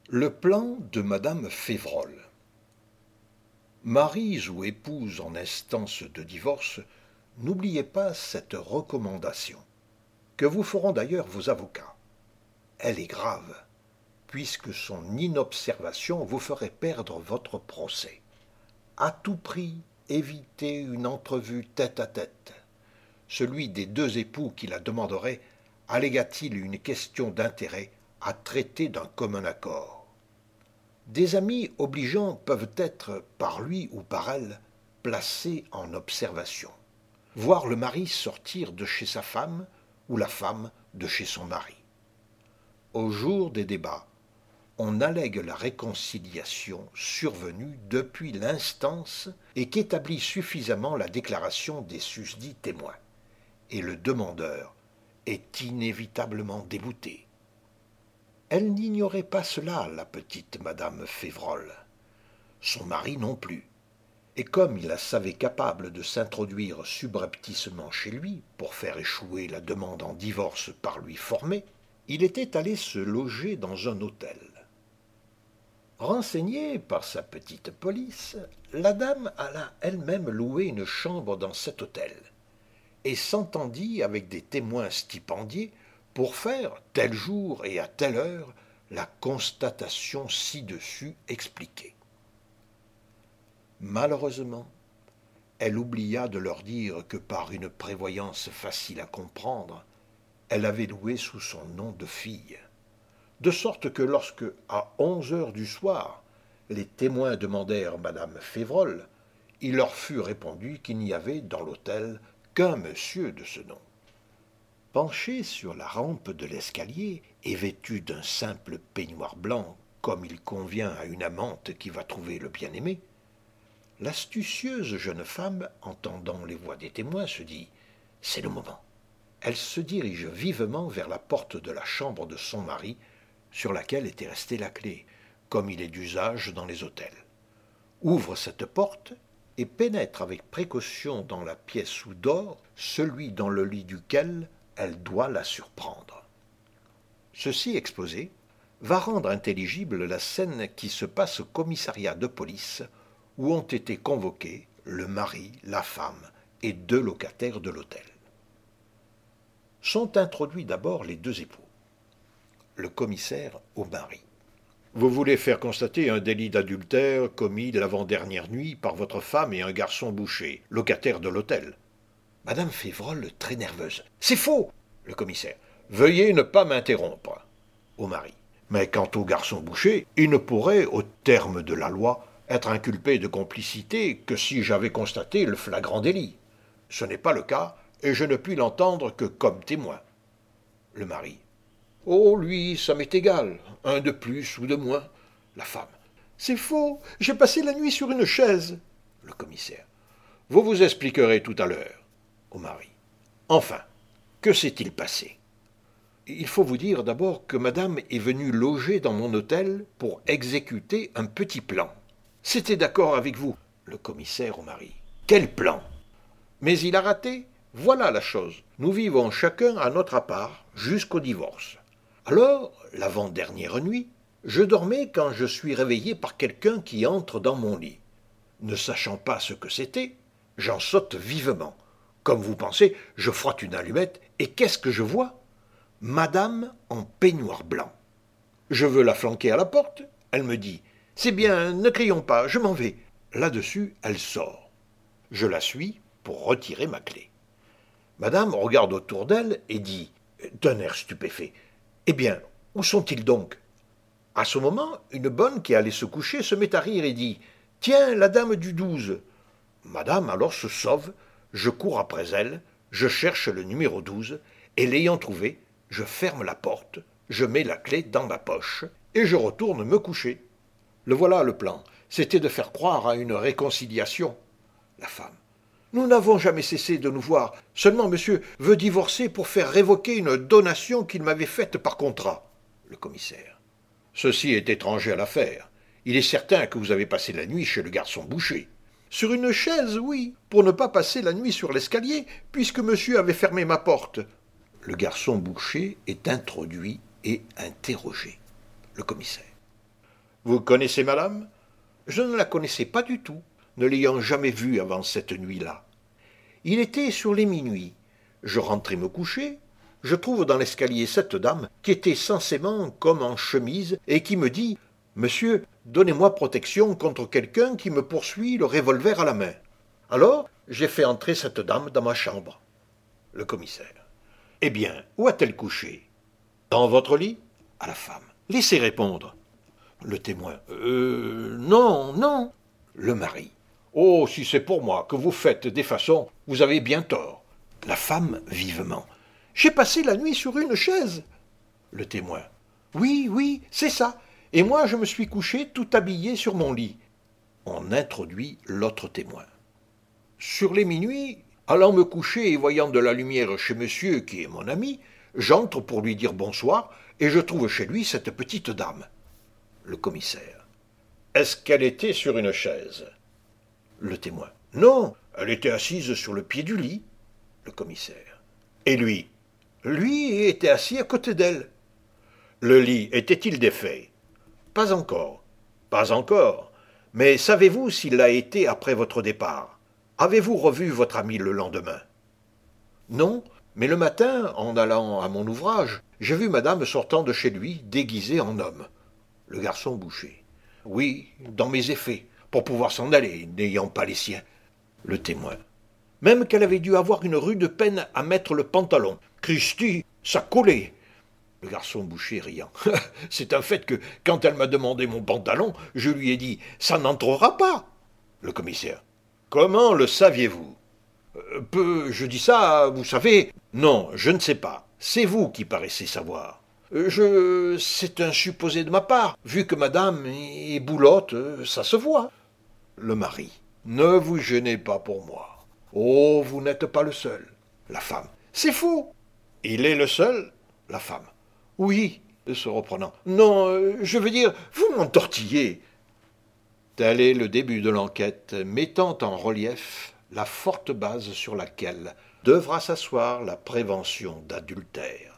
Le plan de madame Févrol. Maris ou épouses en instance de divorce, n'oubliez pas cette recommandation, que vous feront d'ailleurs vos avocats. Elle est grave, puisque son inobservation vous ferait perdre votre procès. À tout prix, évitez une entrevue tête à tête. Celui des deux époux qui la demanderait allégua-t-il une question d'intérêt à traiter d'un commun accord. Des amis obligeants peuvent être, par lui ou par elle, placés en observation. Voir le mari sortir de chez sa femme ou la femme de chez son mari. Au jour des débats, on allègue la réconciliation survenue depuis l'instance et qu'établit suffisamment la déclaration des susdits témoins. Et le demandeur est inévitablement débouté. Elle n'ignorait pas cela, la petite madame Févrol. Son mari non plus. Et comme il la savait capable de s'introduire subrepticement chez lui pour faire échouer la demande en divorce par lui formée, il était allé se loger dans un hôtel. Renseignée par sa petite police, la dame alla elle-même louer une chambre dans cet hôtel et s'entendit avec des témoins stipendiés pour faire, tel jour et à telle heure, la constatation ci-dessus expliquée. Malheureusement, elle oublia de leur dire que par une prévoyance facile à comprendre, elle avait loué sous son nom de fille, de sorte que lorsque, à 11 heures du soir, les témoins demandèrent madame Févrol, il leur fut répondu qu'il n'y avait dans l'hôtel qu'un monsieur de ce nom. Penché sur la rampe de l'escalier et vêtu d'un simple peignoir blanc, comme il convient à une amante qui va trouver le bien-aimé, l'astucieuse jeune femme, entendant les voix des témoins, se dit « C'est le moment ». Elle se dirige vivement vers la porte de la chambre de son mari, sur laquelle était restée la clé, comme il est d'usage dans les hôtels. Ouvre cette porte et pénètre avec précaution dans la pièce où dort celui dans le lit duquel elle doit la surprendre. Ceci exposé va rendre intelligible la scène qui se passe au commissariat de police où ont été convoqués le mari, la femme et 2 locataires de l'hôtel. Sont introduits d'abord les 2 époux. Le commissaire au mari. Vous voulez faire constater un délit d'adultère commis l'avant-dernière nuit par votre femme et un garçon boucher, locataire de l'hôtel. Madame Févrol, très nerveuse. C'est faux, le commissaire. Veuillez ne pas m'interrompre. Au mari. Mais quant au garçon boucher, il ne pourrait, au terme de la loi, être inculpé de complicité que si j'avais constaté le flagrant délit. Ce n'est pas le cas, et je ne puis l'entendre que comme témoin. Le mari. Oh, lui, ça m'est égal, un de plus ou de moins. La femme. C'est faux, j'ai passé la nuit sur une chaise. Le commissaire. Vous vous expliquerez tout à l'heure. Au mari. Enfin, que s'est-il passé? Il faut vous dire d'abord que madame est venue loger dans mon hôtel pour exécuter un petit plan. C'était d'accord avec vous, le commissaire au mari. Quel plan? Mais il a raté. Voilà la chose. Nous vivons chacun à notre appart jusqu'au divorce. Alors, l'avant-dernière nuit, je dormais quand je suis réveillé par quelqu'un qui entre dans mon lit. Ne sachant pas ce que c'était, j'en saute vivement. Comme vous pensez, je frotte une allumette, et qu'est-ce que je vois? Madame en peignoir blanc. Je veux la flanquer à la porte. Elle me dit « C'est bien, ne crions pas, je m'en vais ». Là-dessus, elle sort. Je la suis pour retirer ma clé. Madame regarde autour d'elle et dit, d'un air stupéfait, « Eh bien, où sont-ils donc ?» À ce moment, une bonne qui allait se coucher se met à rire et dit, « Tiens, la dame du 12 !» Madame alors se sauve, je cours après elle, je cherche le numéro 12, et l'ayant trouvé, je ferme la porte, je mets la clé dans ma poche, et je retourne me coucher. Le voilà le plan, c'était de faire croire à une réconciliation. La femme. Nous n'avons jamais cessé de nous voir. Seulement monsieur veut divorcer pour faire révoquer une donation qu'il m'avait faite par contrat. Le commissaire. Ceci est étranger à l'affaire. Il est certain que vous avez passé la nuit chez le garçon boucher. Sur une chaise, oui, pour ne pas passer la nuit sur l'escalier, puisque monsieur avait fermé ma porte. Le garçon boucher est introduit et interrogé. Le commissaire. Vous connaissez madame? Je ne la connaissais pas du tout, ne l'ayant jamais vue avant cette nuit-là. Il était sur les minuit. Je rentrais me coucher. Je trouve dans l'escalier cette dame qui était sensément comme en chemise et qui me dit « Monsieur, donnez-moi protection contre quelqu'un qui me poursuit le revolver à la main. » Alors, j'ai fait entrer cette dame dans ma chambre. Le commissaire. « Eh bien, où a-t-elle couché? Dans votre lit? » À la femme. « Laissez répondre. » Le témoin. Non, non. » Le mari. « Oh, si c'est pour moi que vous faites des façons, vous avez bien tort. » La femme, vivement. « J'ai passé la nuit sur une chaise. » Le témoin. « Oui, oui, c'est ça. Et moi, je me suis couché tout habillé sur mon lit. » On introduit l'autre témoin. « Sur les minuit, allant me coucher et voyant de la lumière chez monsieur, qui est mon ami, j'entre pour lui dire bonsoir, et je trouve chez lui cette petite dame. » Le commissaire. « Est-ce qu'elle était sur une chaise? » Le témoin. « Non, elle était assise sur le pied du lit. » Le commissaire. « Et lui? » Lui était assis à côté d'elle. « Le lit était-il défait? » Pas encore. Pas encore. Mais savez-vous s'il l'a été après votre départ? Avez-vous revu votre ami le lendemain? Non, mais le matin, en allant à mon ouvrage, j'ai vu madame sortant de chez lui, déguisée en homme. Le garçon boucher. Oui, dans mes effets, pour pouvoir s'en aller, n'ayant pas les siens. Le témoin. Même qu'elle avait dû avoir une rude peine à mettre le pantalon. Christi, ça collait. Le garçon boucher riant. C'est un fait que, quand elle m'a demandé mon pantalon, je lui ai dit « ça n'entrera pas ». Le commissaire. Comment le saviez-vous? Je dis ça, vous savez. Non, je ne sais pas. C'est vous qui paraissez savoir. C'est un supposé de ma part. Vu que madame est boulotte, ça se voit. Le mari. Ne vous gênez pas pour moi. Oh, vous n'êtes pas le seul. La femme. C'est faux. Il est le seul? La femme. Oui, se reprenant. Non, je veux dire, vous m'entortillez. Tel est le début de l'enquête, mettant en relief la forte base sur laquelle devra s'asseoir la prévention d'adultère.